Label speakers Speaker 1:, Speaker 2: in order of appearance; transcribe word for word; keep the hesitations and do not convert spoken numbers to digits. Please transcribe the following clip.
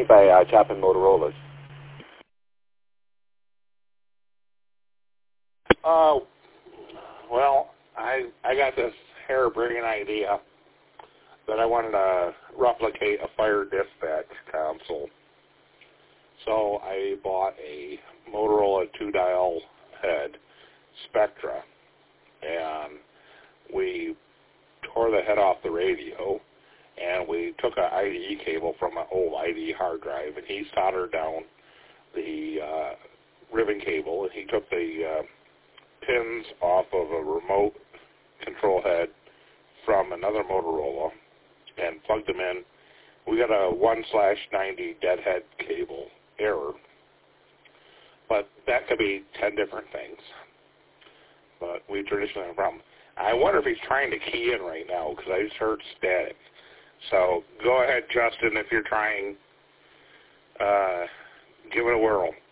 Speaker 1: made by uh, Chapin Motorola's?
Speaker 2: Uh, well, I I got this harebrained idea that I wanted to replicate a fire dispatch console. So I bought a Motorola two-dial head Spectra, and we tore the head off the radio, and we took an I D E cable from an old I D E hard drive, and he soldered down the uh, ribbon cable, and he took the uh, pins off of a remote control head from another Motorola and plugged them in. We got a one slash ninety deadhead cable error, but that could be ten different things. But we traditionally have a problem. I wonder if he's trying to key in right now because I just heard static. So go ahead, Justin, if you're trying, uh, give it a whirl.